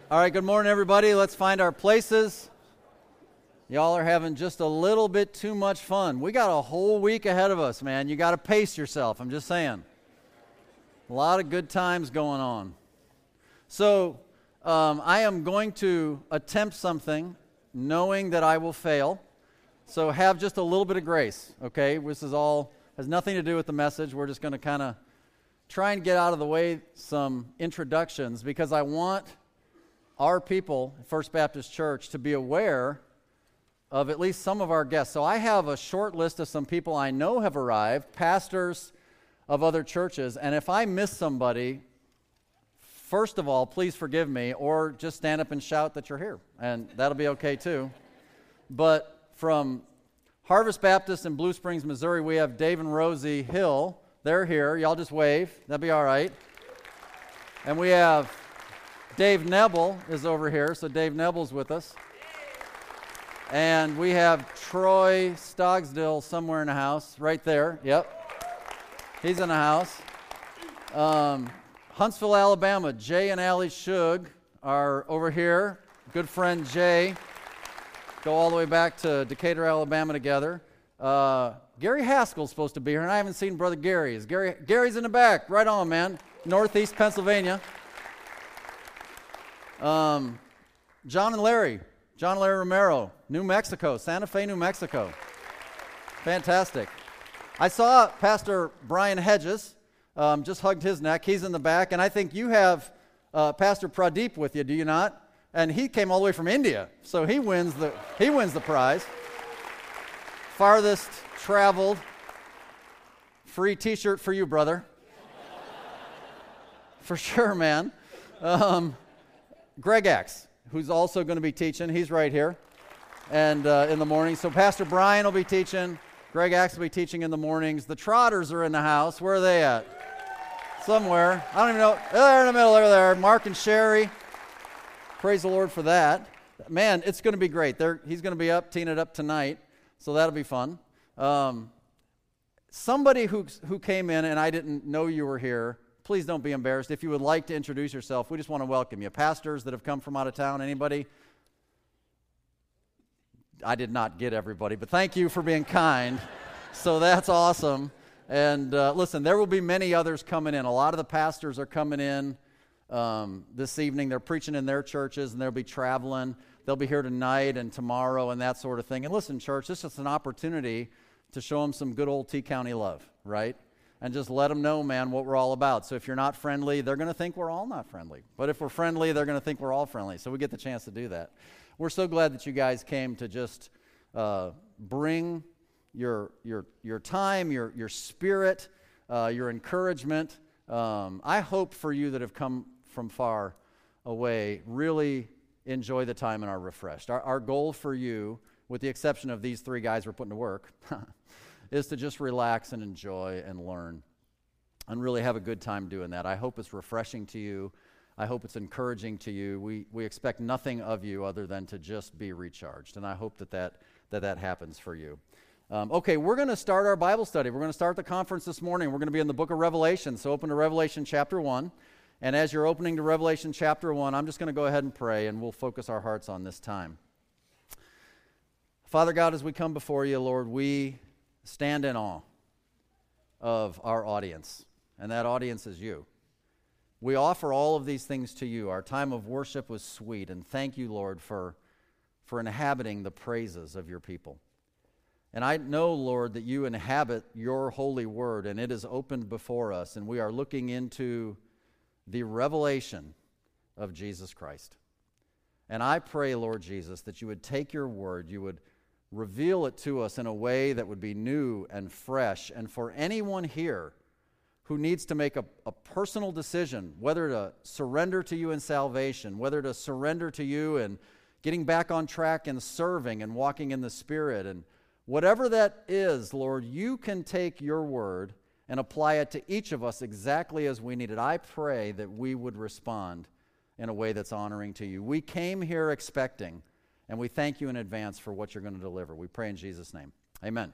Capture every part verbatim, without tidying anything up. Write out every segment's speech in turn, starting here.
All right, good morning, everybody. Let's find our places. Y'all are having just a little bit too much fun. We got a whole week ahead of us, man. You got to pace yourself. I'm just saying. A lot of good times going on. So um, I am going to attempt something knowing that I will fail. So have just a little bit of grace, okay? This is all, has nothing to do with the message. We're just going to kind of try and get out of the way some introductions because I want our people, First Baptist Church, to be aware of at least some of our guests. So I have a short list of some people I know have arrived, pastors of other churches, and if I miss somebody, first of all, please forgive me, or just stand up and shout that you're here, and that'll be okay too. But from Harvest Baptist in Blue Springs, Missouri, we have Dave and Rosie Hill. They're here. Y'all just wave. That'll be all right. And we have Dave Nebel is over here, so Dave Nebel's with us. And we have Troy Stogsdill somewhere in the house, right there. Yep. He's in the house. Um, Huntsville, Alabama, Jay and Allie Shug are over here. Good friend Jay. Go all the way back to Decatur, Alabama together. Uh, Gary Haskell's supposed to be here, and I haven't seen Brother Gary. Is Gary. Gary's in the back. Right on, man. Northeast Pennsylvania. Um, John and Larry. John and Larry Romero, New Mexico, Santa Fe, New Mexico. Fantastic. I saw Pastor Brian Hedges, um, just hugged his neck. He's in the back, and I think you have uh, Pastor Pradeep with you, do you not? And he came all the way from India, so he wins the he wins the prize. Farthest traveled. Free T-shirt for you, brother. For sure, man. Um, Greg Axe, who's also going to be teaching. He's right here and uh, in the morning. So Pastor Brian will be teaching. Greg Axe will be teaching in the mornings. The Trotters are in the house. Where are they at? Somewhere. I don't even know. They're in the middle. They're there. Mark and Sherry. Praise the Lord for that. Man, it's going to be great. They're, he's going to be up, teeing it up tonight. So that'll be fun. Um, somebody who, who came in and I didn't know you were here, please don't be embarrassed. If you would like to introduce yourself, we just want to welcome you. Pastors that have come from out of town, anybody? I did not get everybody, but thank you for being kind. So that's awesome. And uh, listen, there will be many others coming in. A lot of the pastors are coming in um, this evening. They're preaching in their churches, and they'll be traveling. They'll be here tonight and tomorrow and that sort of thing. And listen, church, this is an opportunity to show them some good old T-County love, right? And just let them know, man, what we're all about. So if you're not friendly, they're going to think we're all not friendly. But if we're friendly, they're going to think we're all friendly. So we get the chance to do that. We're so glad that you guys came to just uh, bring your your your time, your your spirit, uh, your encouragement. Um, I hope for you that have come from far away, really enjoy the time and are refreshed. Our, our goal for you, with the exception of these three guys we're putting to work, is to just relax and enjoy and learn and really have a good time doing that. I hope it's refreshing to you. I hope it's encouraging to you. We we expect nothing of you other than to just be recharged, and I hope that that, that, that happens for you. Um, okay, we're going to start our Bible study. We're going to start the conference this morning. We're going to be in the book of Revelation, so open to Revelation chapter one. And as you're opening to Revelation chapter one, I'm just going to go ahead and pray, and we'll focus our hearts on this time. Father God, as we come before you, Lord, we stand in awe of our audience, and that audience is you. We offer all of these things to you. Our time of worship was sweet, and thank you, Lord, for, for inhabiting the praises of your people. And I know, Lord, that you inhabit your holy word, and it is opened before us, and we are looking into the revelation of Jesus Christ. And I pray, Lord Jesus, that you would take your word, you would reveal it to us in a way that would be new and fresh. And for anyone here who needs to make a, a personal decision, whether to surrender to you in salvation, whether to surrender to you and getting back on track and serving and walking in the Spirit, and whatever that is, Lord, you can take your word and apply it to each of us exactly as we need it. I pray that we would respond in a way that's honoring to you. We came here expecting, and we thank you in advance for what you're going to deliver. We pray in Jesus' name. Amen.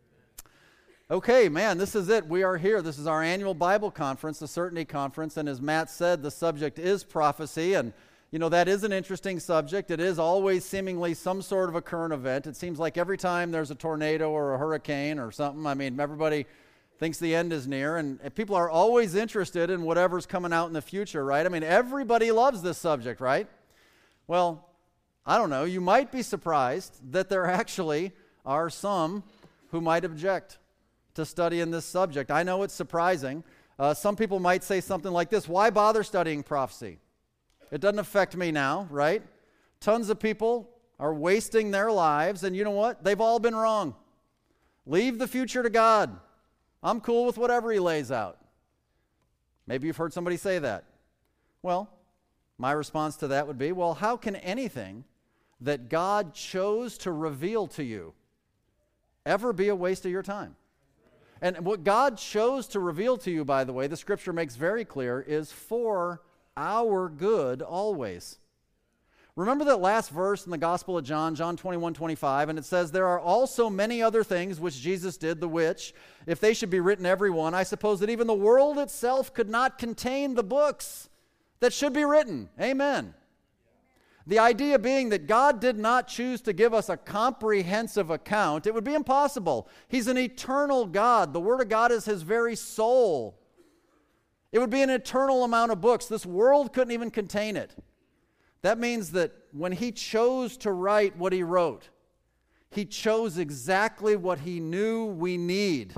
Okay, man, this is it. We are here. This is our annual Bible conference, the Certainty Conference, and as Matt said, the subject is prophecy, and you know, that is an interesting subject. It is always seemingly some sort of a current event. It seems like every time there's a tornado or a hurricane or something, I mean, everybody thinks the end is near, and people are always interested in whatever's coming out in the future, right? I mean, everybody loves this subject, right? Well, I don't know. You might be surprised that there actually are some who might object to studying this subject. I know it's surprising. Uh, some people might say something like this: why bother studying prophecy? It doesn't affect me now, right? Tons of people are wasting their lives, and you know what? They've all been wrong. Leave the future to God. I'm cool with whatever He lays out. Maybe you've heard somebody say that. Well, my response to that would be, well, how can anything that God chose to reveal to you ever be a waste of your time? And what God chose to reveal to you, by the way, the Scripture makes very clear, is for our good always. Remember that last verse in the Gospel of John, John twenty-one, twenty-five, and it says, there are also many other things which Jesus did, the which, if they should be written every one, I suppose that even the world itself could not contain the books that should be written. Amen. The idea being that God did not choose to give us a comprehensive account. It would be impossible. He's an eternal God. The Word of God is His very soul. It would be an eternal amount of books. This world couldn't even contain it. That means that when He chose to write what He wrote, He chose exactly what He knew we need.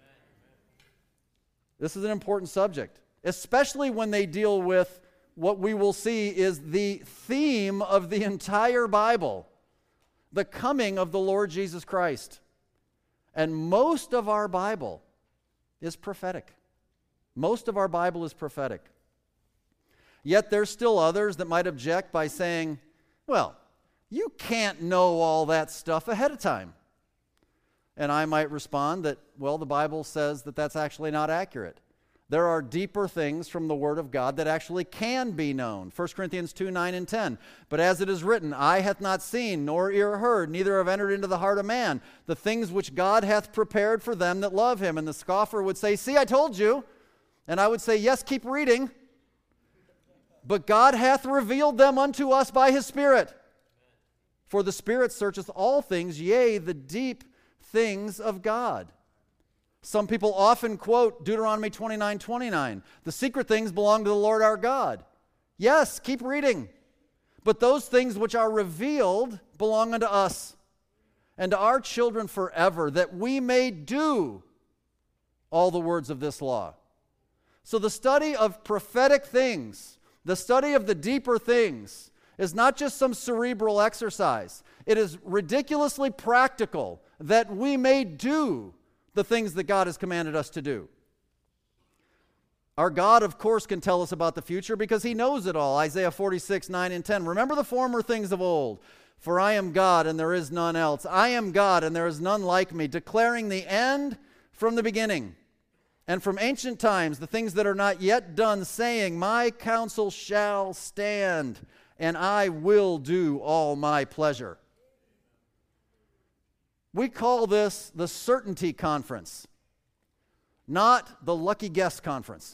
This is an important subject, especially when they deal with what we will see is the theme of the entire Bible, the coming of the Lord Jesus Christ. And most of our Bible is prophetic. Most of our Bible is prophetic. Yet there's still others that might object by saying, well, you can't know all that stuff ahead of time. And I might respond that, well, the Bible says that that's actually not accurate. There are deeper things from the Word of God that actually can be known. First Corinthians two, nine and ten. But as it is written, eye hath not seen, nor ear heard, neither have entered into the heart of man, the things which God hath prepared for them that love Him. And the scoffer would say, see, I told you. And I would say, yes, keep reading. But God hath revealed them unto us by His Spirit. For the Spirit searcheth all things, yea, the deep things of God. Some people often quote Deuteronomy twenty-nine, twenty-nine. The secret things belong to the Lord our God. Yes, keep reading. But those things which are revealed belong unto us and to our children forever, that we may do all the words of this law. So the study of prophetic things, the study of the deeper things, is not just some cerebral exercise. It is ridiculously practical that we may do the things that God has commanded us to do. Our God, of course, can tell us about the future because He knows it all. Isaiah forty-six, nine and ten. Remember the former things of old, for I am God and there is none else. I am God and there is none like me, declaring the end from the beginning. And from ancient times, the things that are not yet done, saying, my counsel shall stand, and I will do all my pleasure. We call this the Certainty Conference, not the Lucky Guess Conference.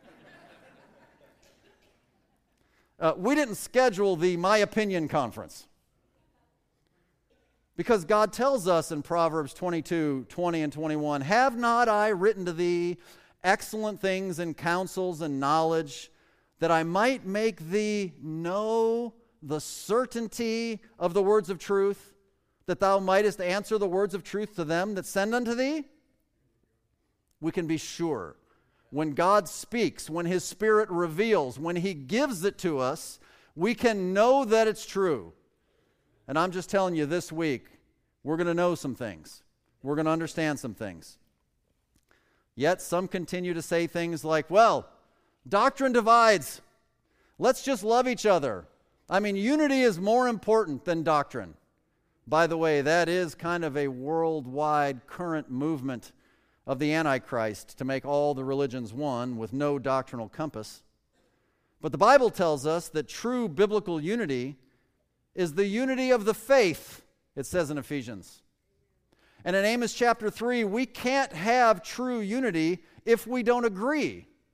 uh, we didn't schedule the My Opinion Conference. Because God tells us in Proverbs twenty-two, twenty and twenty-one, have not I written to thee excellent things and counsels and knowledge, that I might make thee know the certainty of the words of truth, that thou mightest answer the words of truth to them that send unto thee? We can be sure. When God speaks, when His Spirit reveals, when He gives it to us, we can know that it's true. And I'm just telling you, this week, we're going to know some things. We're going to understand some things. Yet some continue to say things like, well, doctrine divides. Let's just love each other. I mean, unity is more important than doctrine. By the way, that is kind of a worldwide current movement of the Antichrist to make all the religions one with no doctrinal compass. But the Bible tells us that true biblical unity is the unity of the faith, it says in Ephesians. And in Amos chapter three, we can't have true unity if we don't agree.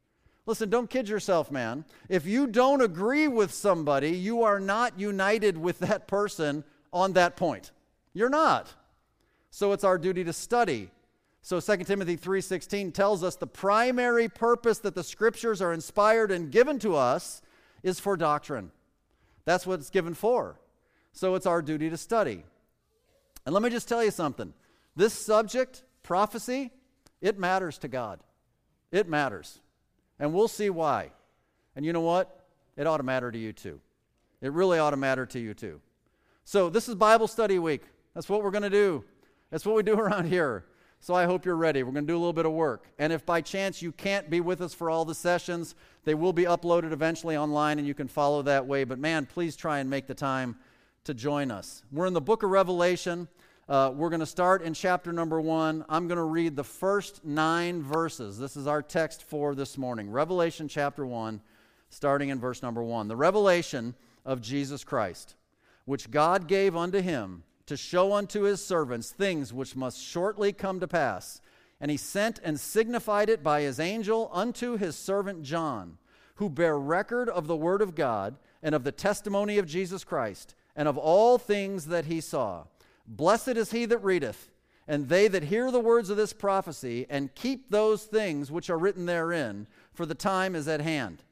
Listen, don't kid yourself, man. If you don't agree with somebody, you are not united with that person on that point. You're not. So it's our duty to study. So Second Timothy three sixteen tells us the primary purpose that the Scriptures are inspired and given to us is for doctrine. That's what it's given for. So it's our duty to study. And let me just tell you something. This subject, prophecy, it matters to God. It matters. And we'll see why. And you know what? It ought to matter to you too. It really ought to matter to you too. So this is Bible study week. That's what we're going to do. That's what we do around here. So I hope you're ready. We're going to do a little bit of work. And if by chance you can't be with us for all the sessions, they will be uploaded eventually online and you can follow that way. But man, please try and make the time to join us. We're in the book of Revelation. Uh, we're going to start in chapter number one. I'm going to read the first nine verses. This is our text for this morning. Revelation chapter one, starting in verse number one. The revelation of Jesus Christ, which God gave unto him to show unto his servants things which must shortly come to pass. And he sent and signified it by his angel unto his servant John, who bare record of the word of God and of the testimony of Jesus Christ, and of all things that he saw. Blessed is he that readeth, and they that hear the words of this prophecy, and keep those things which are written therein, for the time is at hand.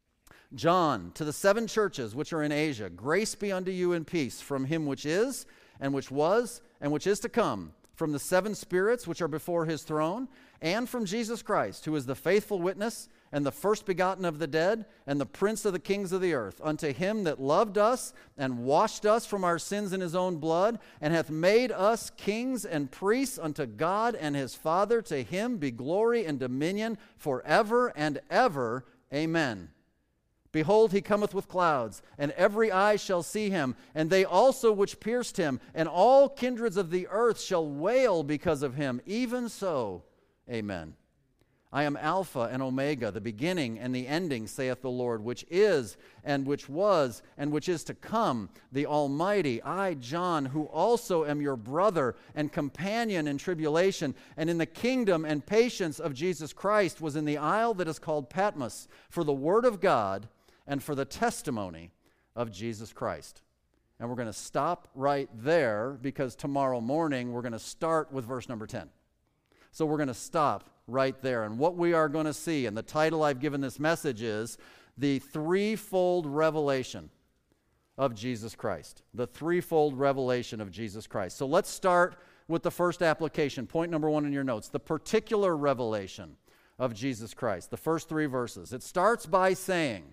John, to the seven churches which are in Asia, grace be unto you and peace from him which is, and which was, and which is to come, from the seven spirits which are before his throne, and from Jesus Christ, who is the faithful witness, and the first begotten of the dead, and the prince of the kings of the earth, unto him that loved us, and washed us from our sins in his own blood, and hath made us kings and priests unto God and his Father. To him be glory and dominion forever and ever. Amen. Behold, he cometh with clouds, and every eye shall see him, and they also which pierced him, and all kindreds of the earth shall wail because of him. Even so, amen. I am Alpha and Omega, the beginning and the ending, saith the Lord, which is, and which was, and which is to come, the Almighty. I, John, who also am your brother and companion in tribulation, and in the kingdom and patience of Jesus Christ, was in the isle that is called Patmos, for the word of God and for the testimony of Jesus Christ. And we're going to stop right there, because tomorrow morning we're going to start with verse number ten. So we're going to stop right there. And what we are going to see, and the title I've given this message is the threefold revelation of Jesus Christ. The threefold revelation of Jesus Christ. So let's start with the first application. Point number one in your notes. The particular revelation of Jesus Christ. The first three verses. It starts by saying,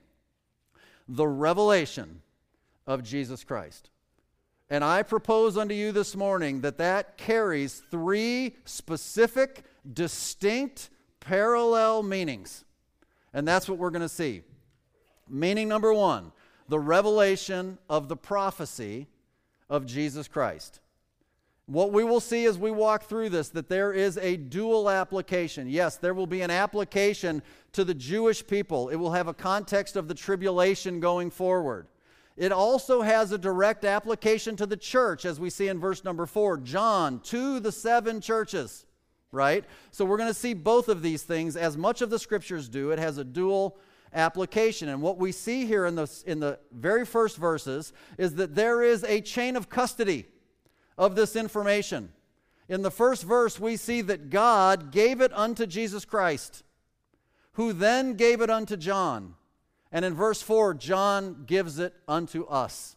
the revelation of Jesus Christ. And I propose unto you this morning that that carries three specific, distinct, parallel meanings. And that's what we're going to see. Meaning number one, the revelation of the prophecy of Jesus Christ. What we will see as we walk through this, that there is a dual application. Yes, there will be an application to the Jewish people. It will have a context of the tribulation going forward. It also has a direct application to the church, as we see in verse number four, John, to the seven churches, right? So we're going to see both of these things. As much of the Scriptures do, it has a dual application. And what we see here in the, in the very first verses is that there is a chain of custody of this information. In the first verse, we see that God gave it unto Jesus Christ, who then gave it unto John. And in verse four, John gives it unto us,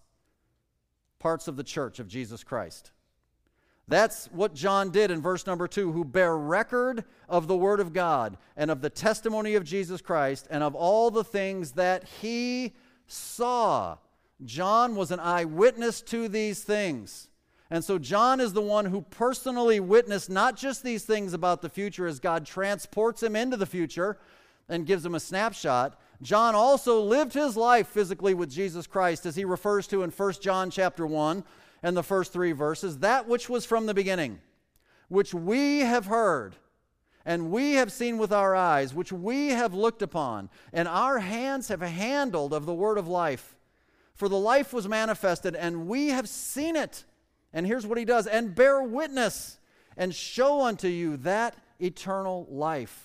parts of the church of Jesus Christ. That's what John did in verse number two, who bear record of the word of God and of the testimony of Jesus Christ and of all the things that he saw. John was an eyewitness to these things. And so John is the one who personally witnessed not just these things about the future as God transports him into the future and gives him a snapshot. John also lived his life physically with Jesus Christ, as he refers to in First John chapter one and the first three verses, that which was from the beginning, which we have heard and we have seen with our eyes, which we have looked upon, and our hands have handled of the word of life. For the life was manifested, and we have seen it. And here's what he does, and bear witness, and show unto you that eternal life,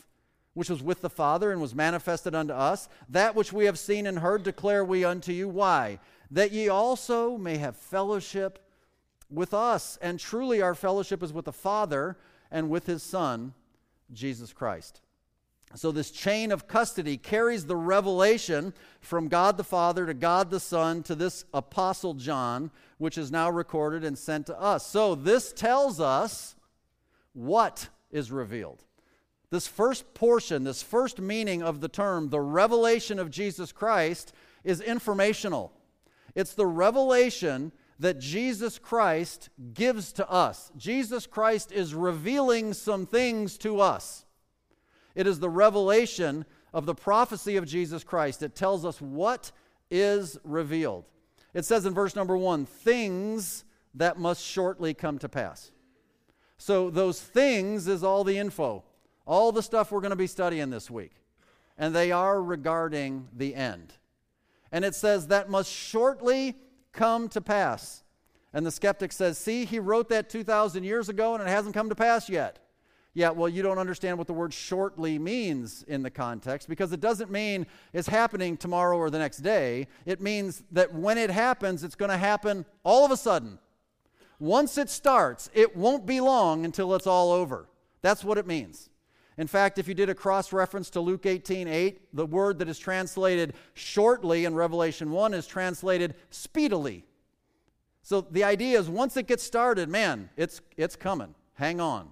which was with the Father and was manifested unto us. That which we have seen and heard declare we unto you. Why? That ye also may have fellowship with us. And truly our fellowship is with the Father and with his Son, Jesus Christ. So this chain of custody carries the revelation from God the Father to God the Son to this Apostle John, which is now recorded and sent to us. So this tells us what is revealed. This first portion, this first meaning of the term, the revelation of Jesus Christ, is informational. It's the revelation that Jesus Christ gives to us. Jesus Christ is revealing some things to us. It is the revelation of the prophecy of Jesus Christ. It tells us what is revealed. It says in verse number one, things that must shortly come to pass. So those things is all the info, all the stuff we're going to be studying this week. And they are regarding the end. And it says that must shortly come to pass. And the skeptic says, see, he wrote that two thousand years ago and it hasn't come to pass yet. Yeah, well, you don't understand what the word shortly means in the context, because it doesn't mean it's happening tomorrow or the next day. It means that when it happens, it's going to happen all of a sudden. Once it starts, it won't be long until it's all over. That's what it means. In fact, if you did a cross-reference to Luke eighteen eight, the word that is translated shortly in Revelation one is translated speedily. So the idea is once it gets started, man, it's, it's coming. Hang on.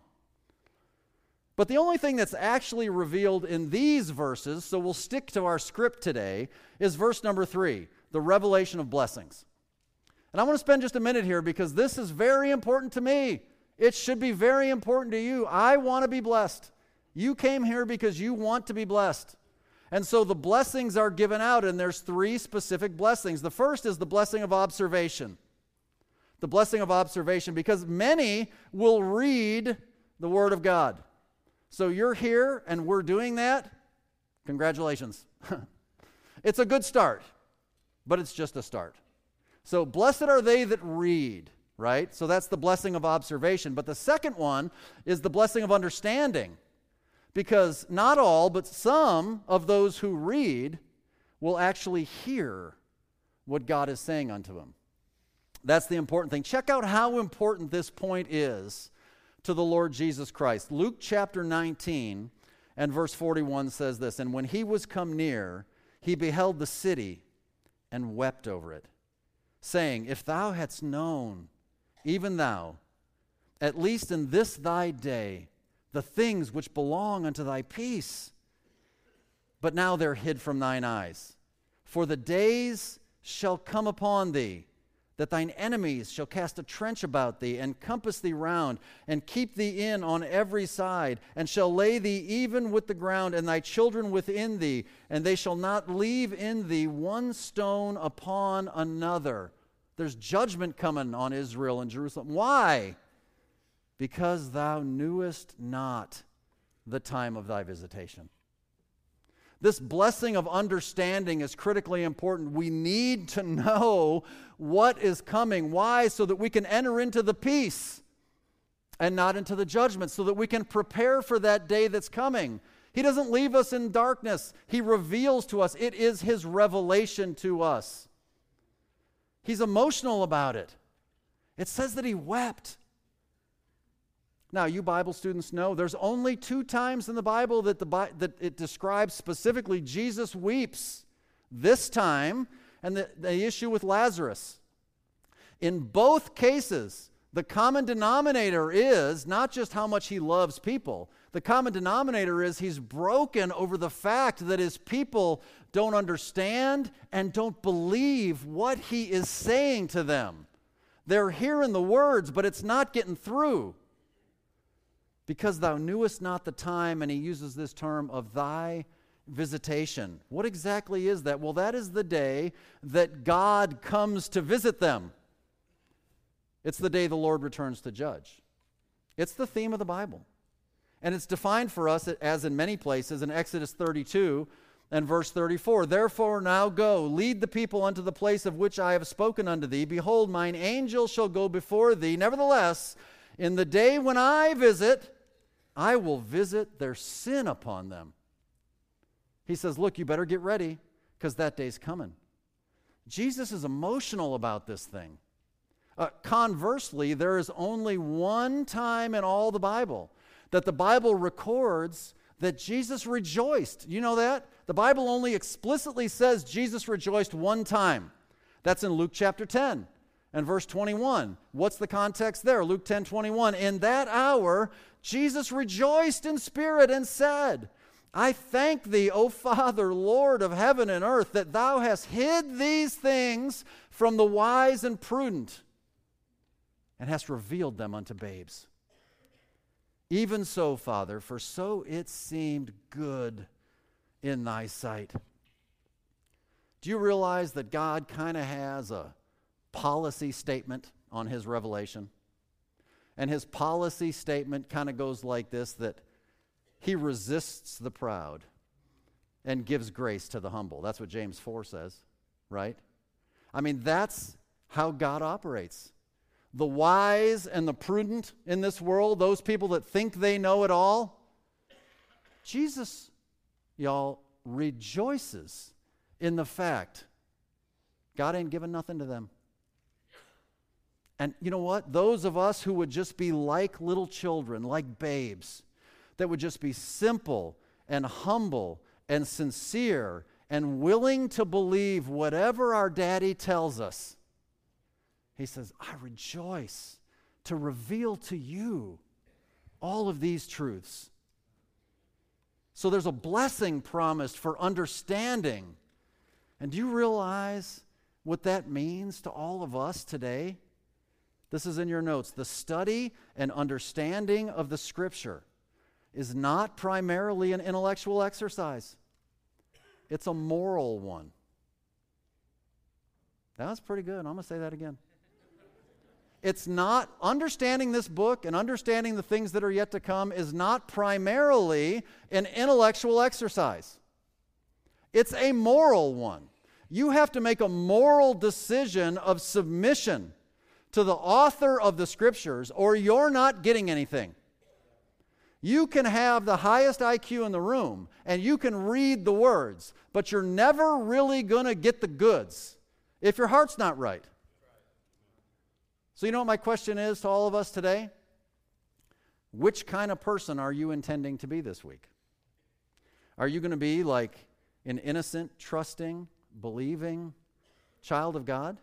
But the only thing that's actually revealed in these verses, so we'll stick to our script today, is verse number three, the revelation of blessings. And I want to spend just a minute here because this is very important to me. It should be very important to you. I want to be blessed. You came here because you want to be blessed. And so the blessings are given out, and there's three specific blessings. The first is the blessing of observation. The blessing of observation, because many will read the Word of God. So you're here and we're doing that. Congratulations. It's a good start, but it's just a start. So blessed are they that read, right? So that's the blessing of observation. But the second one is the blessing of understanding, because not all, but some of those who read will actually hear what God is saying unto them. That's the important thing. Check out how important this point is to the Lord Jesus Christ. Luke chapter nineteen and verse forty-one says this, and when he was come near, he beheld the city and wept over it, saying, if thou hadst known, even thou, at least in this thy day, the things which belong unto thy peace, but now they're hid from thine eyes. For the days shall come upon thee, that thine enemies shall cast a trench about thee, and compass thee round, and keep thee in on every side, and shall lay thee even with the ground, and thy children within thee, and they shall not leave in thee one stone upon another. There's judgment coming on Israel and Jerusalem. Why? Because thou knewest not the time of thy visitation. This blessing of understanding is critically important. We need to know what is coming. Why? So that we can enter into the peace and not into the judgment, so that we can prepare for that day that's coming. He doesn't leave us in darkness. He reveals to us. It is his revelation to us. He's emotional about it. It says that he wept. Now, you Bible students know there's only two times in the Bible that, the, that it describes specifically Jesus weeps. This time, and the, the issue with Lazarus. In both cases, the common denominator is not just how much he loves people. The common denominator is he's broken over the fact that his people don't understand and don't believe what he is saying to them. They're hearing the words, but it's not getting through. Because thou knewest not the time, and he uses this term of thy visitation. What exactly is that? Well, that is the day that God comes to visit them. It's the day the Lord returns to judge. It's the theme of the Bible. And it's defined for us, as in many places, in Exodus thirty-two and verse thirty-four. Therefore now go, lead the people unto the place of which I have spoken unto thee. Behold, mine angel shall go before thee. Nevertheless, in the day when I visit, I will visit their sin upon them. He says, look, you better get ready because that day's coming. Jesus is emotional about this thing. Uh, conversely, there is only one time in all the Bible that the Bible records that Jesus rejoiced. You know that? The Bible only explicitly says Jesus rejoiced one time. That's in Luke chapter ten and verse twenty-one. What's the context there? Luke ten twenty-one. In that hour, Jesus rejoiced in spirit and said, I thank thee, O Father, Lord of heaven and earth, that thou hast hid these things from the wise and prudent, and hast revealed them unto babes. Even so, Father, for so it seemed good in thy sight. Do you realize that God kind of has a policy statement on his revelation? And his policy statement kind of goes like this, that he resists the proud and gives grace to the humble. That's what James four says, right? I mean, that's how God operates. The wise and the prudent in this world, those people that think they know it all, Jesus, y'all, rejoices in the fact God ain't giving nothing to them. And you know what? Those of us who would just be like little children, like babes, that would just be simple and humble and sincere and willing to believe whatever our daddy tells us. He says, I rejoice to reveal to you all of these truths. So there's a blessing promised for understanding. And do you realize what that means to all of us today? This is in your notes. The study and understanding of the Scripture is not primarily an intellectual exercise. It's a moral one. That was pretty good. I'm going to say that again. It's not, understanding this book and understanding the things that are yet to come is not primarily an intellectual exercise. It's a moral one. You have to make a moral decision of submission to the author of the Scriptures, or you're not getting anything. You can have the highest I Q in the room, and you can read the words, but you're never really going to get the goods if your heart's not right. So you know what my question is to all of us today? Which kind of person are you intending to be this week? Are you going to be like an innocent, trusting, believing child of God?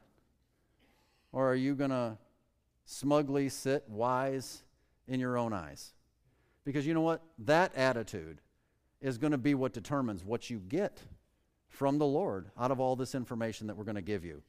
Or are you going to smugly sit wise in your own eyes? Because you know what? That attitude is going to be what determines what you get from the Lord out of all this information that we're going to give you.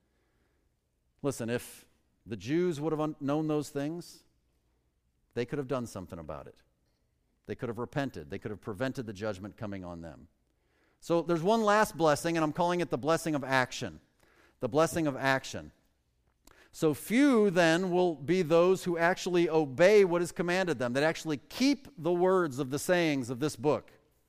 Listen, if the Jews would have un- known those things, they could have done something about it. They could have repented. They could have prevented the judgment coming on them. So there's one last blessing, and I'm calling it the blessing of action. The blessing of action. So few then will be those who actually obey what is commanded them, that actually keep the words of the sayings of this book.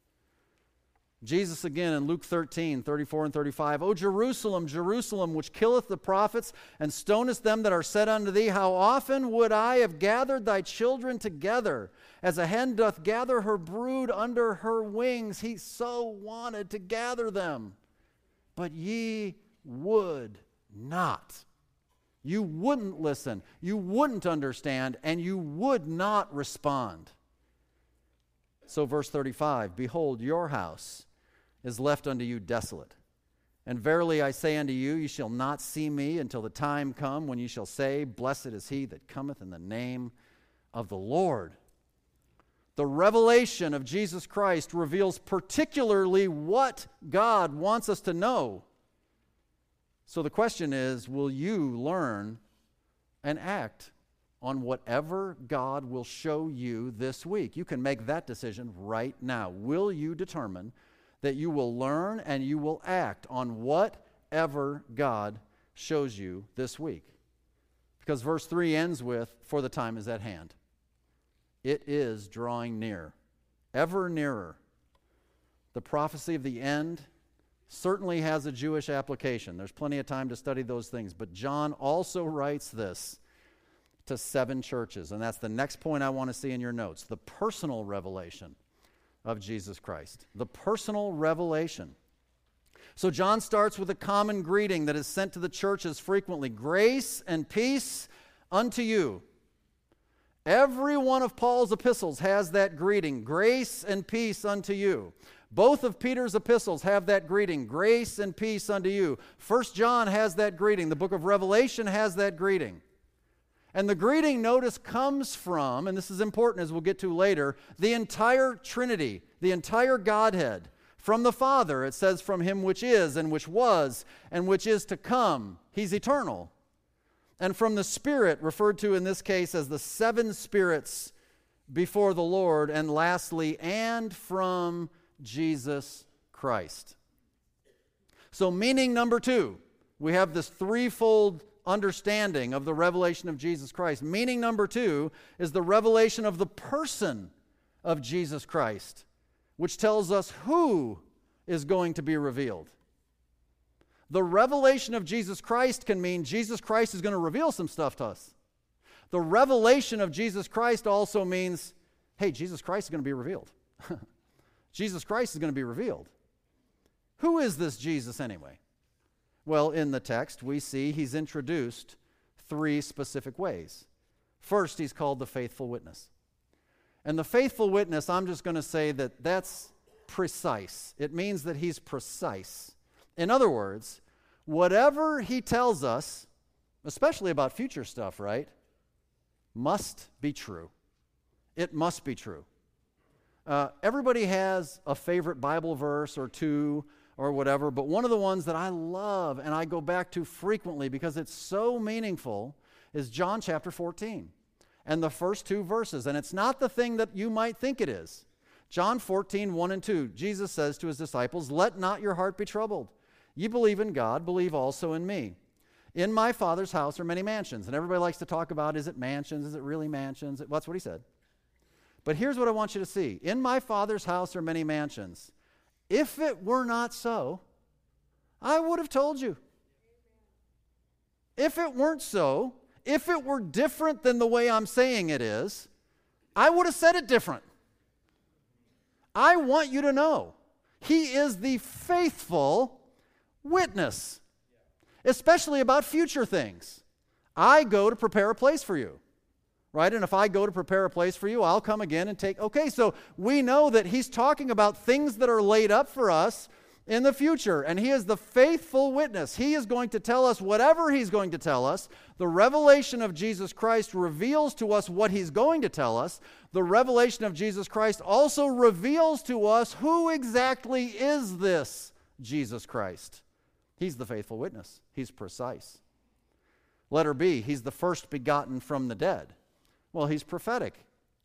Jesus again in Luke thirteen, thirty-four and thirty-five, O Jerusalem, Jerusalem, which killeth the prophets and stonest them that are sent unto thee, how often would I have gathered thy children together, as a hen doth gather her brood under her wings. He so wanted to gather them, but ye would not. You wouldn't listen, you wouldn't understand, and you would not respond. So verse thirty-five, behold, your house is left unto you desolate. And verily I say unto you, ye shall not see me until the time come when ye shall say, blessed is he that cometh in the name of the Lord. The revelation of Jesus Christ reveals particularly what God wants us to know. So the question is, will you learn and act on whatever God will show you this week? You can make that decision right now. Will you determine that you will learn and you will act on whatever God shows you this week? Because verse three ends with, for the time is at hand. It is drawing near, ever nearer. The prophecy of the end certainly has a Jewish application. There's plenty of time to study those things. But John also writes this to seven churches. And that's the next point I want to see in your notes. The personal revelation of Jesus Christ. The personal revelation. So John starts with a common greeting that is sent to the churches frequently. Grace and peace unto you. Every one of Paul's epistles has that greeting. Grace and peace unto you. Both of Peter's epistles have that greeting. Grace and peace unto you. First John has that greeting. The book of Revelation has that greeting. And the greeting, notice, comes from, and this is important as we'll get to later, the entire Trinity, the entire Godhead. From the Father, it says from him which is, and which was, and which is to come. He's eternal. And from the Spirit, referred to in this case as the seven spirits before the Lord. And lastly, and from Jesus Christ. So meaning number two, we have this threefold understanding of the revelation of Jesus Christ. Meaning number two is the revelation of the person of Jesus Christ, which tells us who is going to be revealed. The revelation of Jesus Christ can mean Jesus Christ is going to reveal some stuff to us. The revelation of Jesus Christ also means, hey, Jesus Christ is going to be revealed. Jesus Christ is going to be revealed. Who is this Jesus anyway? Well, in the text, we see he's introduced three specific ways. First, he's called the faithful witness. And the faithful witness, I'm just going to say that that's precise. It means that he's precise. In other words, whatever he tells us, especially about future stuff, right, must be true. It must be true. Uh, everybody has a favorite Bible verse or two or whatever, but one of the ones that I love and I go back to frequently because it's so meaningful is John chapter fourteen and the first two verses. And it's not the thing that you might think it is. John fourteen, one and two, Jesus says to his disciples, "Let not your heart be troubled. Ye believe in God, believe also in me. In my Father's house are many mansions." And everybody likes to talk about, is it mansions? Is it really mansions? That's what he said. But here's what I want you to see. In my Father's house are many mansions. If it were not so, I would have told you. If it weren't so, if it were different than the way I'm saying it is, I would have said it different. I want you to know he is the faithful witness, especially about future things. I go to prepare a place for you, right? And if I go to prepare a place for you, I'll come again and take, okay, so we know that he's talking about things that are laid up for us in the future, and he is the faithful witness. He is going to tell us whatever he's going to tell us. The revelation of Jesus Christ reveals to us what he's going to tell us. The revelation of Jesus Christ also reveals to us who exactly is this Jesus Christ. He's the faithful witness. He's precise. Letter B, he's the first begotten from the dead. Well, he's prophetic.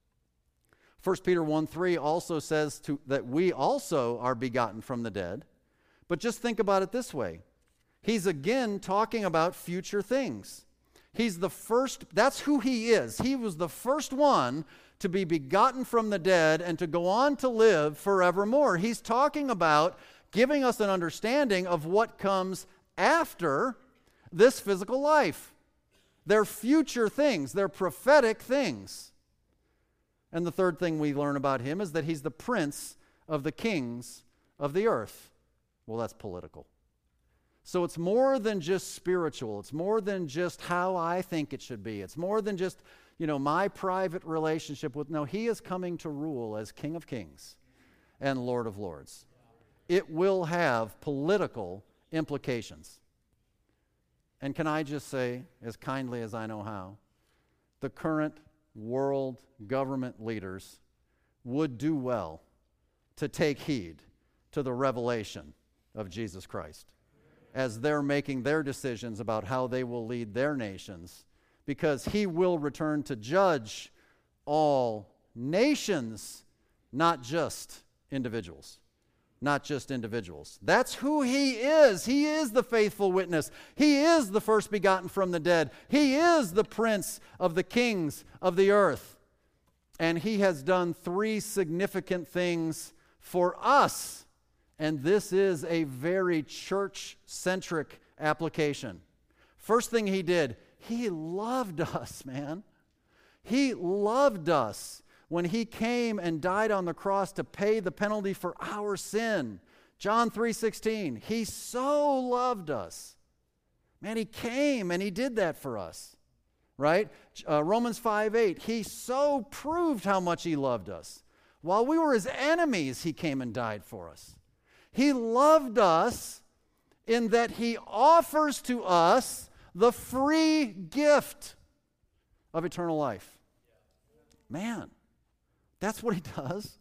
First Peter one three also says to, that we also are begotten from the dead. But just think about it this way. He's again talking about future things. He's the first, that's who he is. He was the first one to be begotten from the dead and to go on to live forevermore. He's talking about giving us an understanding of what comes after this physical life. They're future things. They're prophetic things. And the third thing we learn about him is that he's the prince of the kings of the earth. Well, that's political. So it's more than just spiritual. It's more than just how I think it should be. It's more than just, you know, my private relationship with, no, he is coming to rule as King of Kings and Lord of Lords. It will have political implications. And can I just say, as kindly as I know how, the current world government leaders would do well to take heed to the revelation of Jesus Christ as they're making their decisions about how they will lead their nations, because he will return to judge all nations, not just individuals. Not just individuals. That's who he is. He is the faithful witness. He is the first begotten from the dead. He is the prince of the kings of the earth. And he has done three significant things for us. And this is a very church-centric application. First thing he did, he loved us, man. He loved us when he came and died on the cross to pay the penalty for our sin. John three sixteen, he so loved us. Man, he came and he did that for us, right? Uh, Romans five eight, he so proved how much he loved us. While we were his enemies, he came and died for us. He loved us in that he offers to us the free gift of eternal life. Man, that's what he does.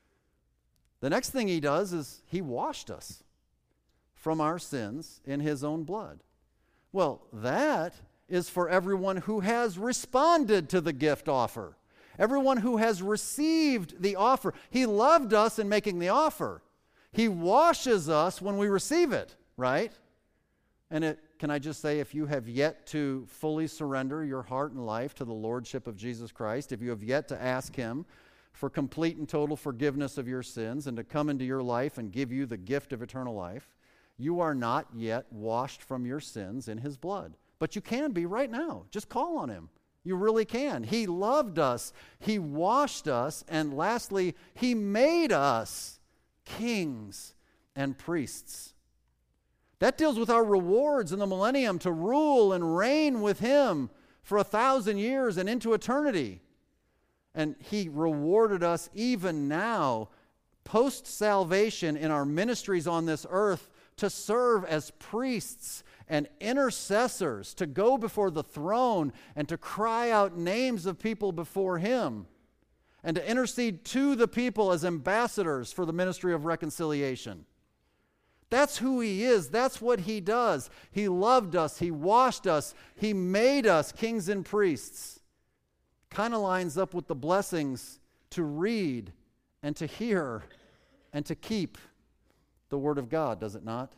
The next thing he does is he washed us from our sins in his own blood. Well, that is for everyone who has responded to the gift offer. Everyone who has received the offer. He loved us in making the offer. He washes us when we receive it, right? And it, can I just say, if you have yet to fully surrender your heart and life to the Lordship of Jesus Christ, if you have yet to ask him for complete and total forgiveness of your sins and to come into your life and give you the gift of eternal life, you are not yet washed from your sins in his blood. But you can be right now. Just call on him. You really can. He loved us. He washed us. And lastly, he made us kings and priests. That deals with our rewards in the millennium to rule and reign with him for a thousand years and into eternity. And he rewarded us even now, post-salvation, in our ministries on this earth to serve as priests and intercessors, to go before the throne and to cry out names of people before him, and to intercede to the people as ambassadors for the ministry of reconciliation. That's who he is. That's what he does. He loved us. He washed us. He made us kings and priests. Kind of lines up with the blessings to read and to hear and to keep the Word of God, does it not?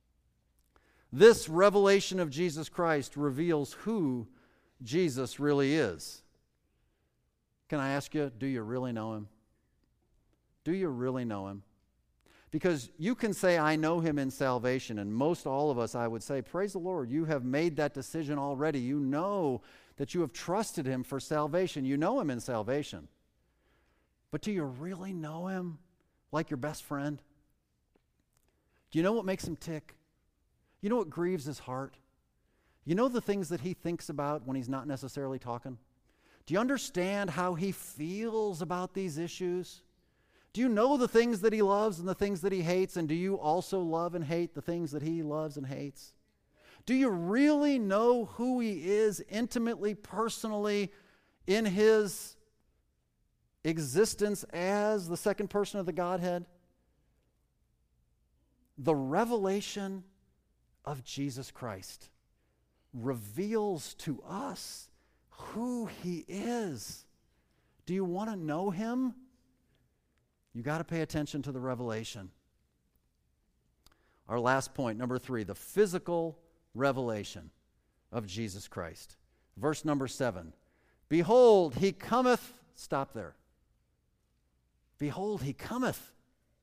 This revelation of Jesus Christ reveals who Jesus really is. Can I ask you, do you really know him? Do you really know him? Because you can say, I know him in salvation, and most all of us, I would say, praise the Lord, you have made that decision already. You know that you have trusted him for salvation. You know him in salvation. But do you really know him like your best friend? Do you know what makes him tick? You know what grieves his heart? You know the things that he thinks about when he's not necessarily talking? Do you understand how he feels about these issues? Do you know the things that he loves and the things that he hates? And do you also love and hate the things that he loves and hates? Do you really know who he is intimately, personally, in his existence as the second person of the Godhead? The revelation of Jesus Christ reveals to us who he is. Do you want to know him? You got to pay attention to the revelation. Our last point, number three, the physical revelation of Jesus Christ. Verse number seven. Behold, he cometh. Stop there. Behold, he cometh.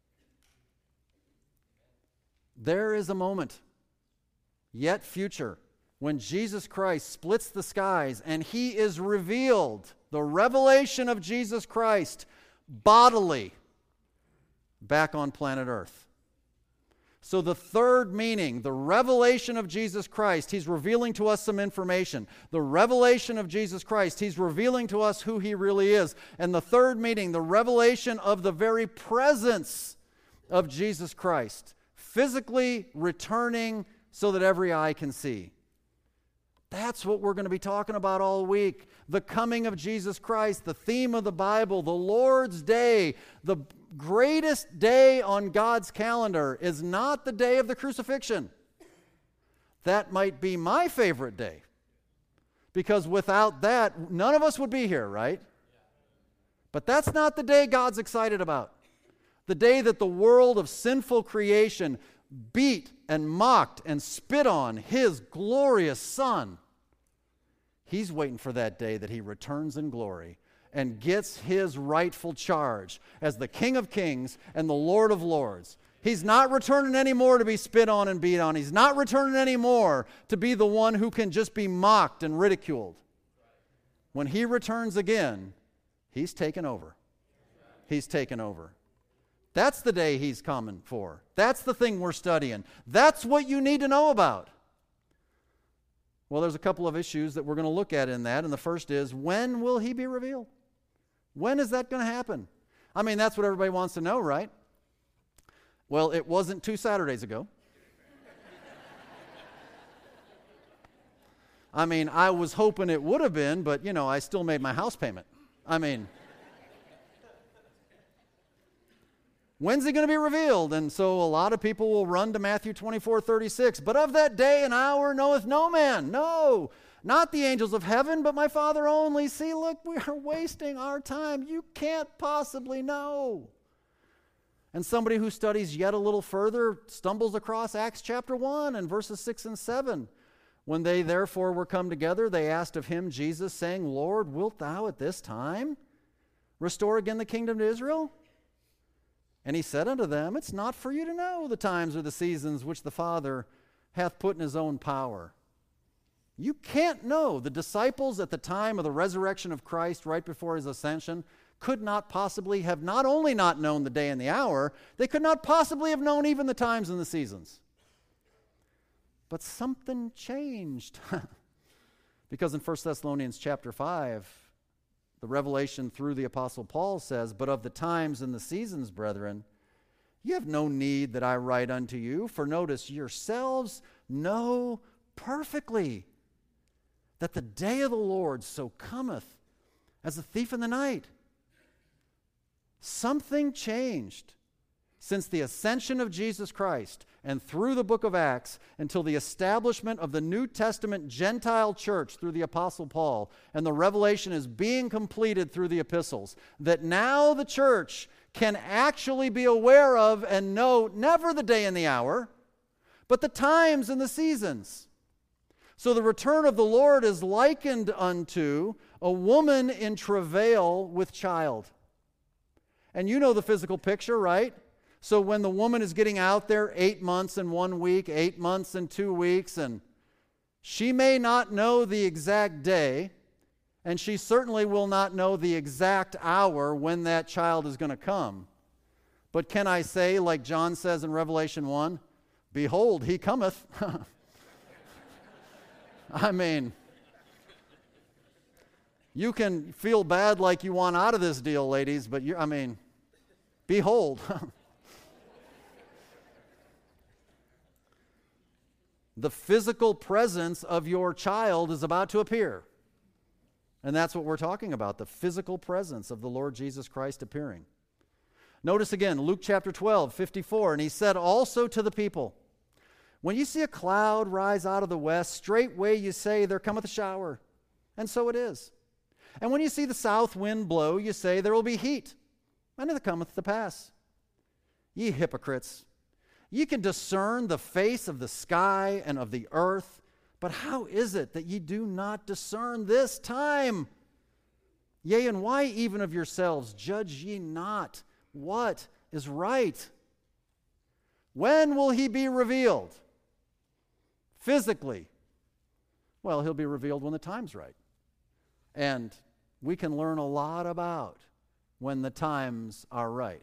There is a moment, yet future, when Jesus Christ splits the skies and he is revealed, the revelation of Jesus Christ, bodily, back on planet Earth. So the third meaning, the revelation of Jesus Christ, he's revealing to us some information. The revelation of Jesus Christ, he's revealing to us who he really is. And the third meaning, the revelation of the very presence of Jesus Christ, physically returning so that every eye can see. That's what we're going to be talking about all week. The coming of Jesus Christ, the theme of the Bible, the Lord's Day. The greatest day on God's calendar is not the day of the crucifixion. That might be my favorite day. Because without that, none of us would be here, right? But that's not the day God's excited about. The day that the world of sinful creation beat and mocked and spit on his glorious Son. He's waiting for that day that he returns in glory and gets his rightful charge as the King of Kings and the Lord of Lords. He's not returning anymore to be spit on and beat on. He's not returning anymore to be the one who can just be mocked and ridiculed. When he returns again, he's taken over. he's taken over. That's the day he's coming for. That's the thing we're studying. That's what you need to know about. Well, there's a couple of issues that we're going to look at in that, and the first is, when will he be revealed? When is that going to happen? I mean, that's what everybody wants to know, right? Well, it wasn't two Saturdays ago. I mean, I was hoping it would have been, but, you know, I still made my house payment. I mean, when's he going to be revealed? And so a lot of people will run to Matthew twenty-four thirty-six. But of that day and hour knoweth no man. No, not the angels of heaven, but my Father only. See, look, we are wasting our time. You can't possibly know. And somebody who studies yet a little further stumbles across Acts chapter one and verses six and seven. When they therefore were come together, they asked of him, Jesus, saying, Lord, wilt thou at this time restore again the kingdom to Israel? And he said unto them, it's not for you to know the times or the seasons which the Father hath put in his own power. You can't know. The disciples at the time of the resurrection of Christ, right before his ascension, could not possibly have not only not known the day and the hour, they could not possibly have known even the times and the seasons. But something changed. Because in First Thessalonians chapter five, the revelation through the Apostle Paul says, but of the times and the seasons, brethren, you have no need that I write unto you, for notice, yourselves know perfectly that the day of the Lord so cometh as a thief in the night. Something changed since the ascension of Jesus Christ and through the book of Acts until the establishment of the New Testament Gentile church through the Apostle Paul, and the revelation is being completed through the epistles, that now the church can actually be aware of and know never the day and the hour, but the times and the seasons. So the return of the Lord is likened unto a woman in travail with child. And you know the physical picture, right? So when the woman is getting out there eight months and one week, eight months and two weeks, and she may not know the exact day, and she certainly will not know the exact hour when that child is going to come. But can I say, like John says in Revelation one, behold, he cometh. I mean, you can feel bad like you want out of this deal, ladies, but you, I mean, behold. The physical presence of your child is about to appear. And that's what we're talking about, the physical presence of the Lord Jesus Christ appearing. Notice again, Luke chapter twelve, fifty-four, and he said also to the people, when you see a cloud rise out of the west, straightway you say, there cometh a shower. And so it is. And when you see the south wind blow, you say, there will be heat. And it cometh to pass. Ye hypocrites, ye can discern the face of the sky and of the earth, but how is it that ye do not discern this time? Yea, and why even of yourselves judge ye not what is right? When will he be revealed? Physically. Well, he'll be revealed when the time's right. And we can learn a lot about when the times are right.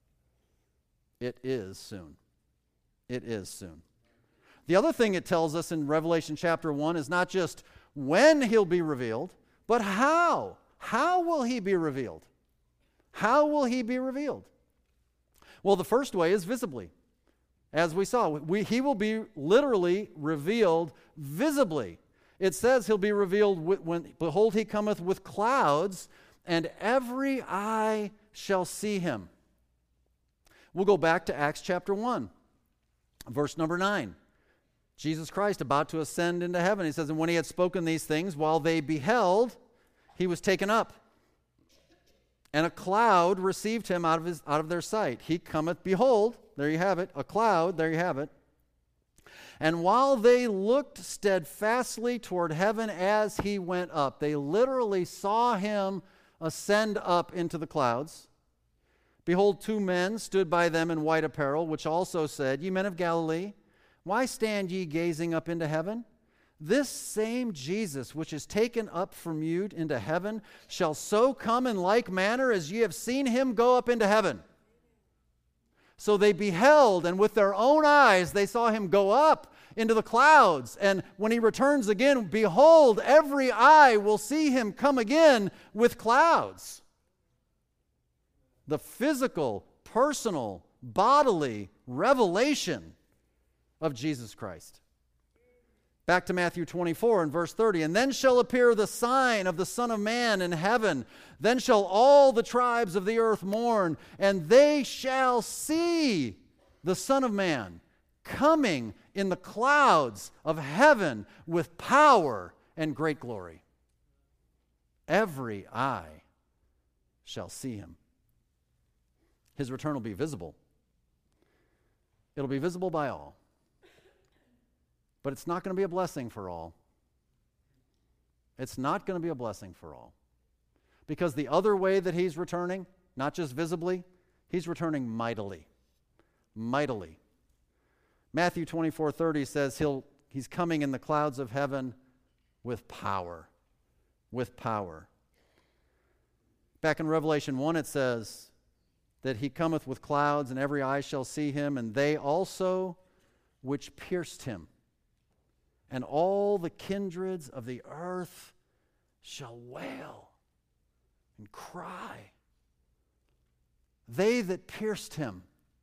It is soon. It is soon. The other thing it tells us in Revelation chapter one is not just when he'll be revealed, but how. How will he be revealed? How will he be revealed? Well, the first way is visibly. As we saw, we, he will be literally revealed visibly. It says he'll be revealed with, when, behold, he cometh with clouds, and every eye shall see him. We'll go back to Acts chapter one, verse number nine. Jesus Christ about to ascend into heaven. He says, and when he had spoken these things, while they beheld, he was taken up. And a cloud received him out of his out of their sight. He cometh, behold, there you have it, a cloud, there you have it. And while they looked steadfastly toward heaven as he went up, they literally saw him ascend up into the clouds. Behold, two men stood by them in white apparel, which also said, Ye men of Galilee, why stand ye gazing up into heaven? this same Jesus, which is taken up from you into heaven, shall so come in like manner as ye have seen him go up into heaven. So they beheld, and with their own eyes they saw him go up into the clouds. And when he returns again, behold, every eye will see him come again with clouds. The physical, personal, bodily revelation of Jesus Christ. Back to Matthew twenty-four and verse thirty. And then shall appear the sign of the Son of Man in heaven. Then shall all the tribes of the earth mourn, and they shall see the Son of Man coming in the clouds of heaven with power and great glory. Every eye shall see him. His return will be visible. It'll be visible by all. But it's not going to be a blessing for all. It's not going to be a blessing for all. Because the other way that he's returning, not just visibly, he's returning mightily. Mightily. Matthew twenty-four thirty says he'll he's coming in the clouds of heaven with power. With power. Back in Revelation one it says that he cometh with clouds, and every eye shall see him, and they also which pierced him. And all the kindreds of the earth shall wail and cry. They that pierced him.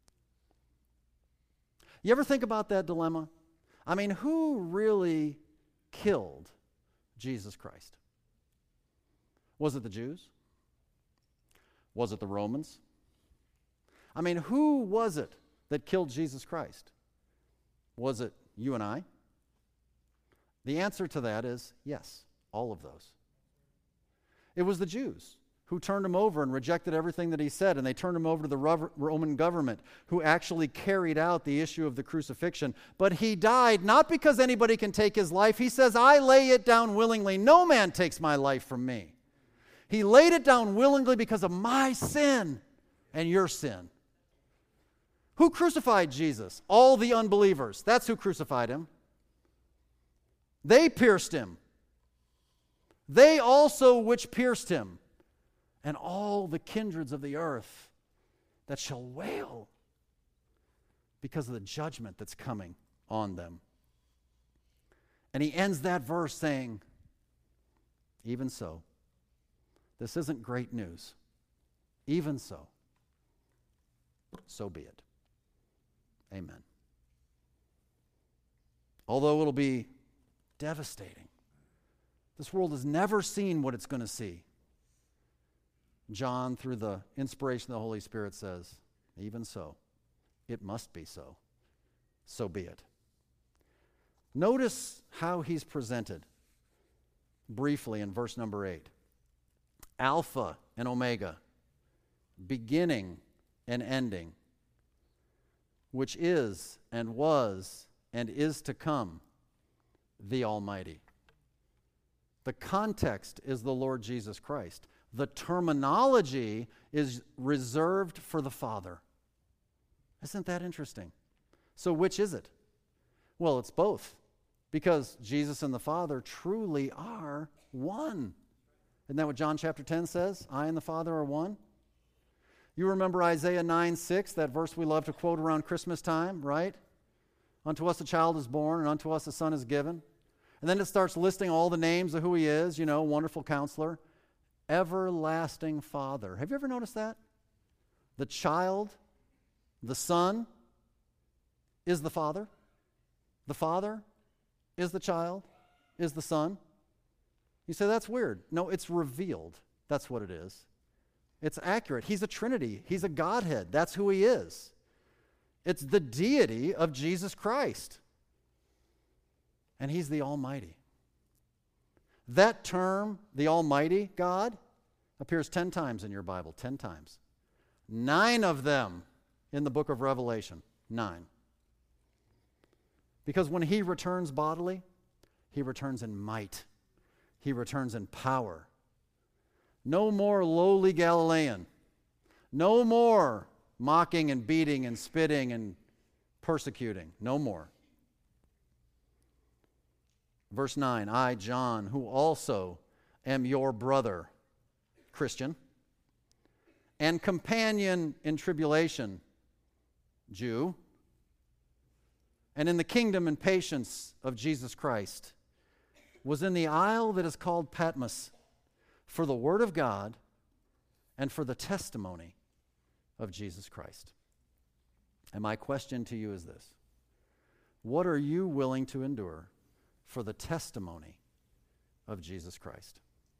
You ever think about that dilemma? I mean, who really killed Jesus Christ? Was it the Jews? Was it the Romans? I mean, who was it that killed Jesus Christ? Was it you and I? The answer to that is yes, all of those. It was the Jews who turned him over and rejected everything that he said, and they turned him over to the Roman government, who actually carried out the issue of the crucifixion. But he died not because anybody can take his life. He says, I lay it down willingly. No man takes my life from me. He laid it down willingly because of my sin and your sin. Who crucified Jesus? All the unbelievers. That's who crucified him. They pierced him. They also which pierced him. And all the kindreds of the earth that shall wail because of the judgment that's coming on them. And he ends that verse saying, even so. This isn't great news. Even so. So be it. Amen. Although it'll be devastating. This world has never seen what it's going to see. John, through the inspiration of the Holy Spirit, says, even so, it must be so. So be it. Notice how he's presented briefly in verse number eight. Alpha and Omega, beginning and ending, which is and was and is to come, the Almighty. The context is the Lord Jesus Christ. The terminology is reserved for the Father. Isn't that interesting? So which is it? Well, it's both. Because Jesus and the Father truly are one. Isn't that what John chapter ten says? I and the Father are one. You remember Isaiah nine six, that verse we love to quote around Christmas time, right? Unto us a child is born, and unto us a son is given. And then it starts listing all the names of who he is, you know, Wonderful Counselor, Everlasting Father. Have you ever noticed that? The child, the Son, is the Father. The Father is the child, is the Son. You say, that's weird. No, it's revealed. That's what it is. It's accurate. He's a Trinity. He's a Godhead. That's who he is. It's the deity of Jesus Christ. And he's the Almighty. That term, the Almighty God, appears ten times in your Bible. Ten times. Nine of them in the book of Revelation. Nine. Because when he returns bodily, he returns in might. He returns in power. No more lowly Galilean. No more mocking and beating and spitting and persecuting. No more. Verse nine, I, John, who also am your brother, Christian, and companion in tribulation, Jew, and in the kingdom and patience of Jesus Christ, was in the isle that is called Patmos for the word of God and for the testimony of Jesus Christ. And my question to you is this: what are you willing to endure for the testimony of Jesus Christ?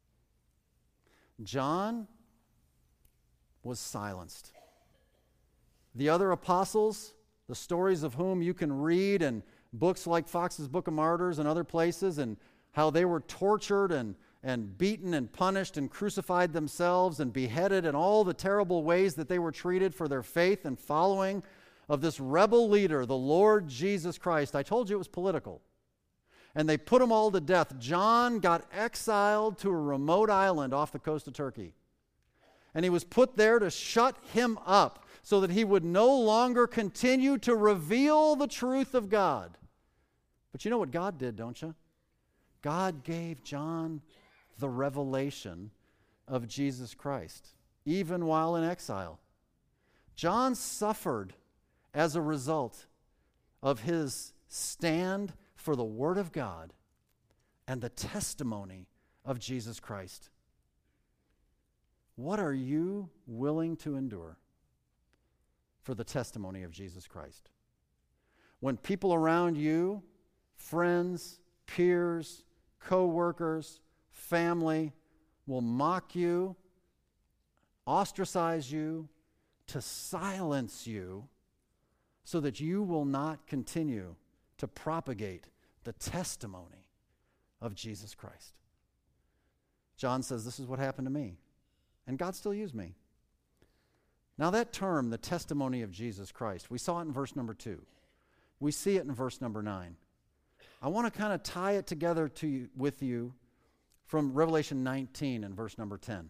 John was silenced. The other apostles, the stories of whom you can read in books like Fox's Book of Martyrs and other places, and how they were tortured and, and beaten and punished and crucified themselves and beheaded, and all the terrible ways that they were treated for their faith and following of this rebel leader, the Lord Jesus Christ. I told you it was political. And they put them all to death. John got exiled to a remote island off the coast of Turkey. And he was put there to shut him up so that he would no longer continue to reveal the truth of God. But you know what God did, don't you? God gave John the revelation of Jesus Christ, even while in exile. John suffered as a result of his stand for the Word of God and the testimony of Jesus Christ. What are you willing to endure for the testimony of Jesus Christ? When people around you, friends, peers, co-workers, family, will mock you, ostracize you, to silence you, so that you will not continue to propagate the testimony of Jesus Christ. John says, this is what happened to me. And God still used me. Now that term, the testimony of Jesus Christ, we saw it in verse number two. We see it in verse number nine. I want to kind of tie it together to you, with you from Revelation nineteen and verse number ten.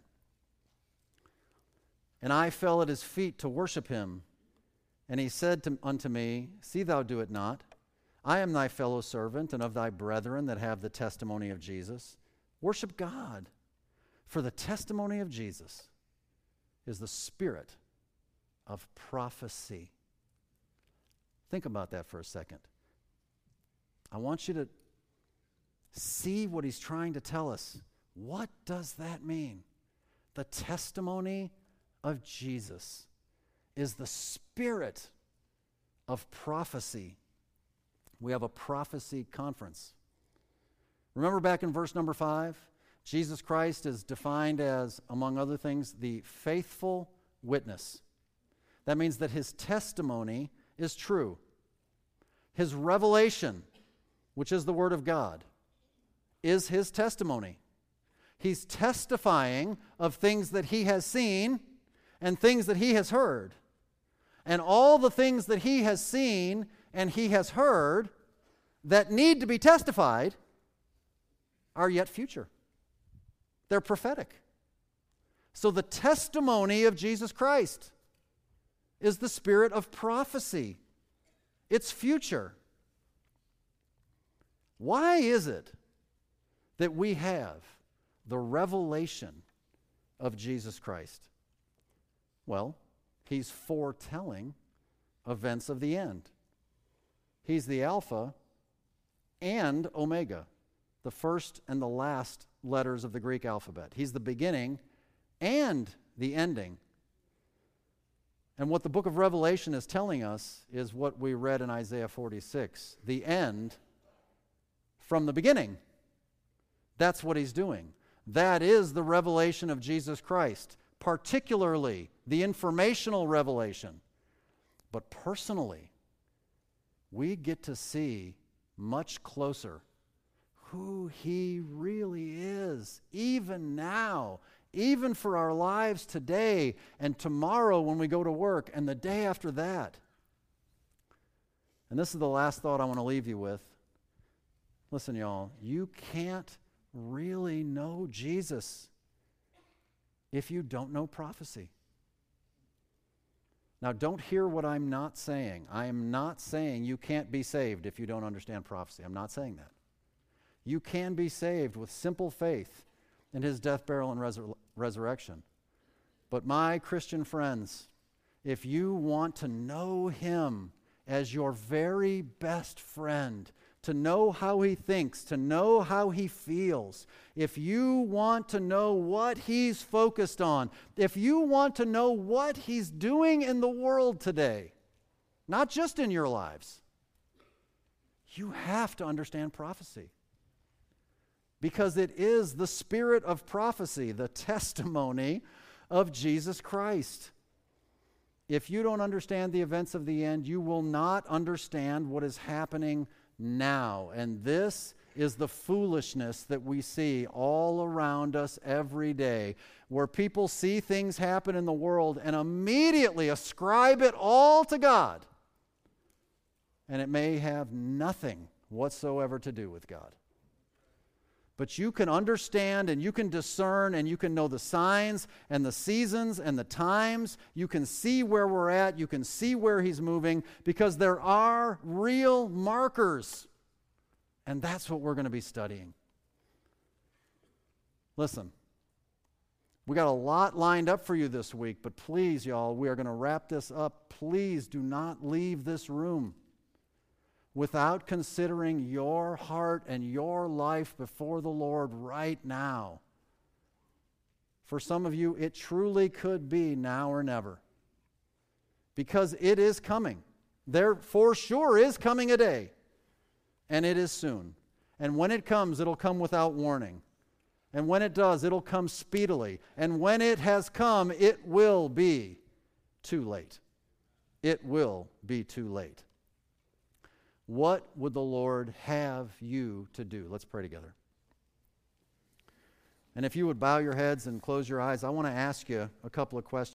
And I fell at his feet to worship him. And he said to, unto me, see thou do it not. I am thy fellow servant and of thy brethren that have the testimony of Jesus. Worship God. For the testimony of Jesus is the spirit of prophecy. Think about that for a second. I want you to see what he's trying to tell us. What does that mean? The testimony of Jesus is the spirit of prophecy. We have a prophecy conference. Remember back in verse number five? Jesus Christ is defined as, among other things, the faithful witness. That means that his testimony is true. His revelation, which is the Word of God, is his testimony. He's testifying of things that he has seen and things that he has heard. And all the things that he has seen and he has heard that need to be testified are yet future. They're prophetic. So the testimony of Jesus Christ is the spirit of prophecy. It's future. Why is it that we have the revelation of Jesus Christ? Well, he's foretelling events of the end. He's the Alpha and Omega, the first and the last letters of the Greek alphabet. He's the beginning and the ending. And what the book of Revelation is telling us is what we read in Isaiah forty-six, the end from the beginning. That's what he's doing. That is the revelation of Jesus Christ, particularly the informational revelation. But personally, we get to see much closer who he really is, even now, even for our lives today and tomorrow when we go to work and the day after that. And this is the last thought I want to leave you with. Listen, y'all, you can't really know Jesus if you don't know prophecy. Now, don't hear what I'm not saying. I am not saying you can't be saved if you don't understand prophecy. I'm not saying that. You can be saved with simple faith in his death, burial, and resur- resurrection. But my Christian friends, if you want to know him as your very best friend, to know how he thinks, to know how he feels, if you want to know what he's focused on, if you want to know what he's doing in the world today, not just in your lives, you have to understand prophecy. Because it is the spirit of prophecy, the testimony of Jesus Christ. If you don't understand the events of the end, you will not understand what is happening now. And this is the foolishness that we see all around us every day, where people see things happen in the world and immediately ascribe it all to God. And it may have nothing whatsoever to do with God. But you can understand and you can discern and you can know the signs and the seasons and the times. You can see where we're at. You can see where he's moving, because there are real markers. And that's what we're going to be studying. Listen, we got a lot lined up for you this week, but please, y'all, we are going to wrap this up. Please do not leave this room without considering your heart and your life before the Lord right now. For some of you, it truly could be now or never. Because it is coming. There for sure is coming a day. And it is soon. And when it comes, it'll come without warning. And when it does, it'll come speedily. And when it has come, it will be too late. It will be too late. What would the Lord have you to do? Let's pray together. And if you would bow your heads and close your eyes, I want to ask you a couple of questions.